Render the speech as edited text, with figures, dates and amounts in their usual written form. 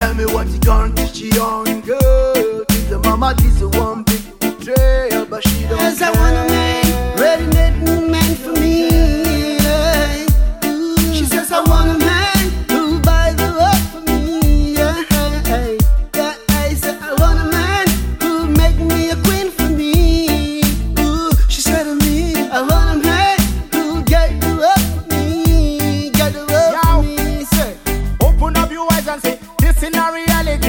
Tell me what you gonna teach your young girl. The mama is the one big betrayal, but she don't Yes, I care. wanna make